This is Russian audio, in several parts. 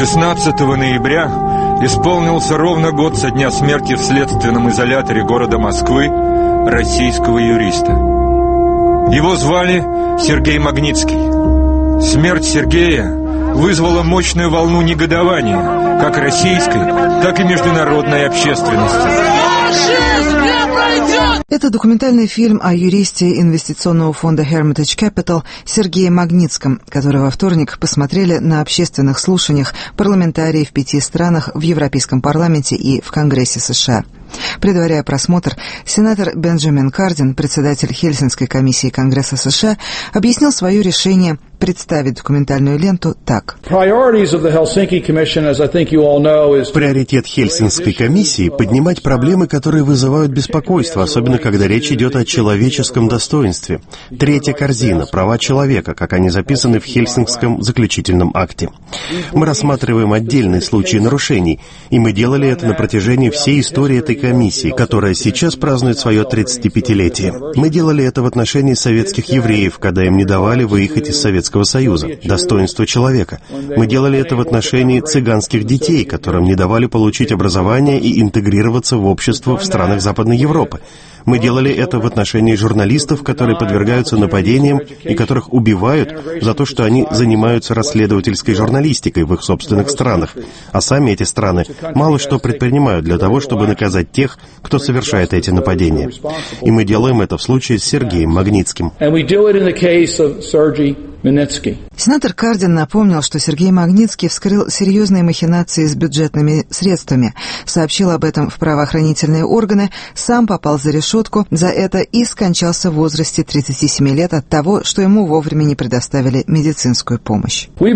16 ноября исполнился ровно год со дня смерти в следственном изоляторе города Москвы российского юриста. Его звали Сергей Магнитский. Смерть Сергея вызвала мощную волну негодования как российской, так и международной общественности. Это документальный фильм о юристе инвестиционного фонда Hermitage Capital Сергее Магнитском, который во вторник посмотрели на общественных слушаниях парламентарии в 5 странах в Европейском парламенте и в Конгрессе США. Предваряя просмотр, сенатор Бенджамин Кардин, председатель Хельсинкской комиссии Конгресса США, объяснил свое решение представить документальную ленту так. Приоритет Хельсинкской комиссии – поднимать проблемы, которые вызывают беспокойство, особенно когда речь идет о человеческом достоинстве. Третья корзина – права человека, как они записаны в Хельсинкском заключительном акте. Мы рассматриваем отдельные случаи нарушений, и мы делали это на протяжении всей истории этой комиссии, которая сейчас празднует свое 35-летие. Мы делали это в отношении советских евреев, когда им не давали выехать из Советского Союза. Достоинство человека. Мы делали это в отношении цыганских детей, которым не давали получить образование и интегрироваться в общество в странах Западной Европы. Мы делали это в отношении журналистов, которые подвергаются нападениям и которых убивают за то, что они занимаются расследовательской журналистикой в их собственных странах, а сами эти страны мало что предпринимают для того, чтобы наказать тех, кто совершает эти нападения. И мы делаем это в случае с Сергеем Магнитским. Сенатор Кардин напомнил, что Сергей Магнитский вскрыл серьезные махинации с бюджетными средствами, сообщил об этом в правоохранительные органы, сам попал за решетку за это и скончался в возрасте 37 лет от того, что ему вовремя не предоставили медицинскую помощь. Мы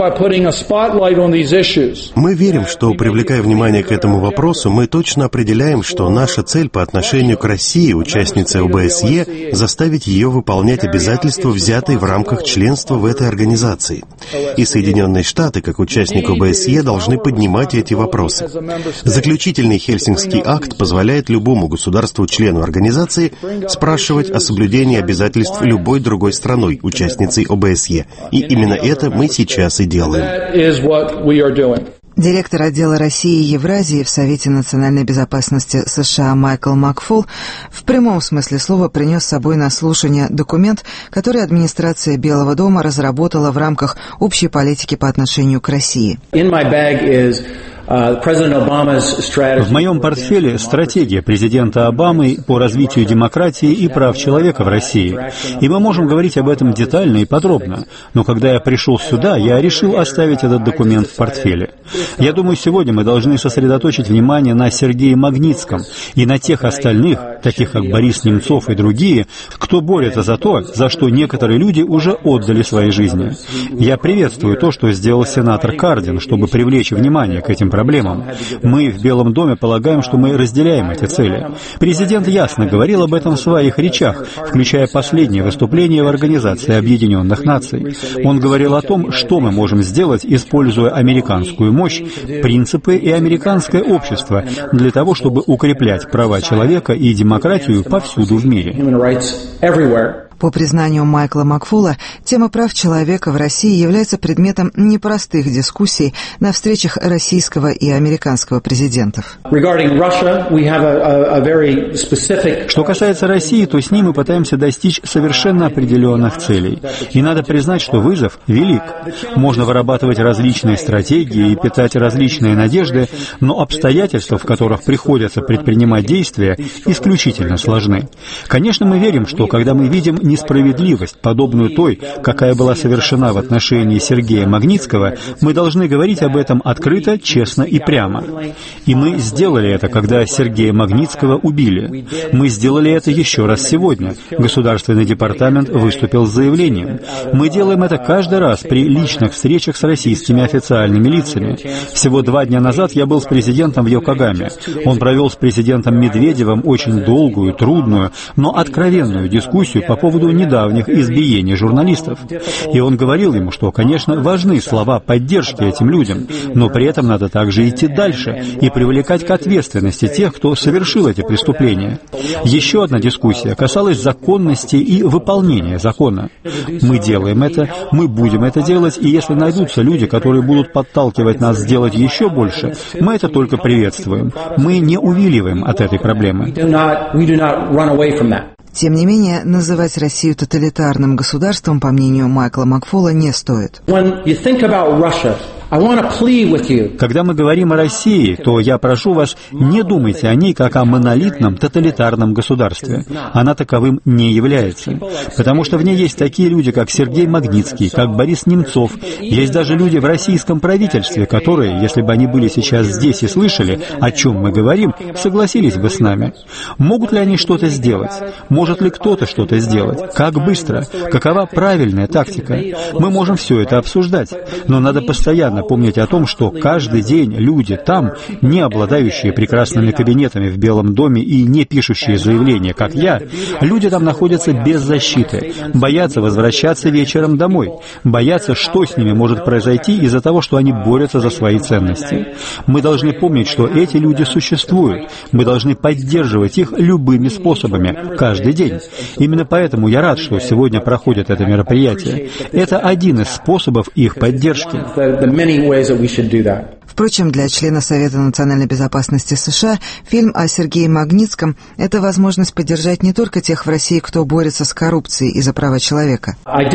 верим, что, привлекая внимание к этому вопросу, мы точно определяем, что наша цель по отношению к России, участнице ОБСЕ, заставить ее выполнять обязательства, взятые в рамках членства в этой организации. И Соединенные Штаты, как участник ОБСЕ, должны поднимать эти вопросы. Заключительный Хельсинкский акт позволяет любому государству-члену организации спрашивать о соблюдении обязательств любой другой страной, участницей ОБСЕ. И именно это мы сейчас и делаем. Директор отдела России и Евразии в Совете национальной безопасности США Майкл Макфул в прямом смысле слова принес с собой на слушание документ, который администрация Белого дома разработала в рамках общей политики по отношению к России. В моем портфеле стратегия президента Обамы по развитию демократии и прав человека в России. И мы можем говорить об этом детально и подробно. Но когда я пришел сюда, я решил оставить этот документ в портфеле. Я думаю, сегодня мы должны сосредоточить внимание на Сергее Магнитском и на тех остальных, таких как Борис Немцов и другие, кто борется за то, за что некоторые люди уже отдали свои жизни. Я приветствую то, что сделал сенатор Кардин, чтобы привлечь внимание к этим проблемам. Мы в Белом доме полагаем, что мы разделяем эти цели. Президент ясно говорил об этом в своих речах, включая последнее выступление в Организации Объединенных Наций. Он говорил о том, что мы можем сделать, используя американскую мощь, принципы и американское общество для того, чтобы укреплять права человека и демократию повсюду в мире. По признанию Майкла Макфула, тема прав человека в России является предметом непростых дискуссий на встречах российского и американского президентов. Что касается России, то с ней мы пытаемся достичь совершенно определенных целей. И надо признать, что вызов велик. Можно вырабатывать различные стратегии и питать различные надежды, но обстоятельства, в которых приходится предпринимать действия, исключительно сложны. Конечно, мы верим, что когда мы видим несправедливость, подобную той, какая была совершена в отношении Сергея Магнитского, мы должны говорить об этом открыто, честно и прямо. И мы сделали это, когда Сергея Магнитского убили. Мы сделали это еще раз сегодня. Государственный департамент выступил с заявлением. Мы делаем это каждый раз при личных встречах с российскими официальными лицами. Всего 2 дня назад я был с президентом в Йокогаме. Он провел с президентом Медведевым очень долгую, трудную, но откровенную дискуссию по поводу поводу недавних избиений журналистов. И он говорил ему, что, конечно, важны слова поддержки этим людям, но при этом надо также идти дальше и привлекать к ответственности тех, кто совершил эти преступления. Еще одна дискуссия касалась законности и выполнения закона. Мы делаем это, мы будем это делать, и если найдутся люди, которые будут подталкивать нас сделать еще больше, мы это только приветствуем. Мы не увиливаем от этой проблемы. Тем не менее, называть Россию тоталитарным государством, по мнению Майкла Макфола, не стоит. Когда мы говорим о России, то я прошу вас, не думайте о ней как о монолитном тоталитарном государстве. Она таковым не является. Потому что в ней есть такие люди, как Сергей Магнитский, как Борис Немцов. Есть даже люди в российском правительстве, которые, если бы они были сейчас здесь и слышали, о чем мы говорим, согласились бы с нами. Могут ли они что-то сделать? Может ли кто-то что-то сделать? Как быстро? Какова правильная тактика? Мы можем все это обсуждать, но надо постоянно помнить о том, что каждый день люди там, не обладающие прекрасными кабинетами в Белом доме и не пишущие заявления, как я, люди там находятся без защиты, боятся возвращаться вечером домой, боятся, что с ними может произойти из-за того, что они борются за свои ценности. Мы должны помнить, что эти люди существуют, мы должны поддерживать их любыми способами, каждый день. Именно поэтому я рад, что сегодня проходит это мероприятие. Это один из способов их поддержки. Впрочем, для члена Совета национальной безопасности США фильм о Сергее Магнитском – это возможность поддержать не только тех в России, кто борется с коррупцией и за права человека.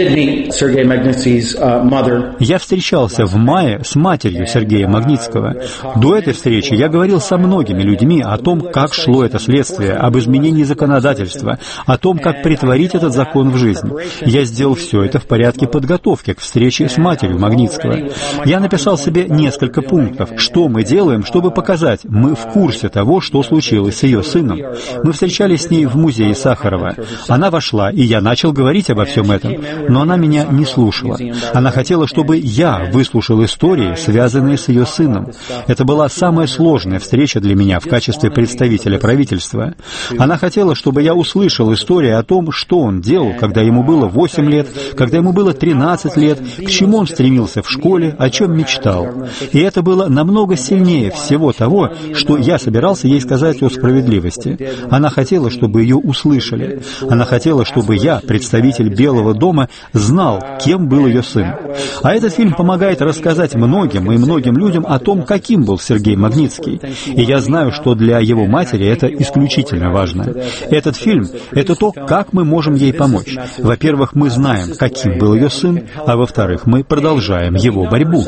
Я встречался в мае с матерью Сергея Магнитского. До этой встречи я говорил со многими людьми о том, как шло это следствие, об изменении законодательства, о том, как претворить этот закон в жизнь. Я сделал все это в порядке подготовки к встрече с матерью Магнитского. Я написал себе несколько пунктов, что мы делаем, чтобы показать, мы в курсе того, что случилось с ее сыном. Мы встречались с ней в музее Сахарова. Она вошла, и я начал говорить обо всем этом, но она меня не слушала. Она хотела, чтобы я выслушал истории, связанные с ее сыном. Это была самая сложная встреча для меня в качестве представителя правительства. Она хотела, чтобы я услышал истории о том, что он делал, когда ему было 8 лет, когда ему было 13 лет, к чему он стремился в школе, о чем мечтал. И это было намного сильнее всего того, что я собирался ей сказать о справедливости. Она хотела, чтобы ее услышали. Она хотела, чтобы я, представитель Белого дома, знал, кем был ее сын. А этот фильм помогает рассказать многим и многим людям о том, каким был Сергей Магнитский. И я знаю, что для его матери это исключительно важно. Этот фильм — это то, как мы можем ей помочь. Во-первых, мы знаем, каким был ее сын, а во-вторых, мы продолжаем его борьбу.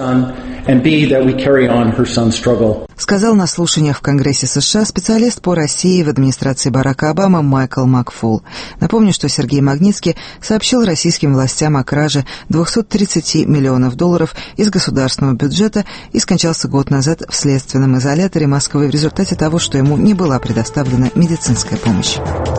Сказал на слушаниях в Конгрессе США специалист по России в администрации Барака Обамы Майкл Макфол. Напомню, что Сергей Магнитский сообщил российским властям о краже $230 миллионов из государственного бюджета и скончался год назад в следственном изоляторе Москвы в результате того, что ему не была предоставлена медицинская помощь.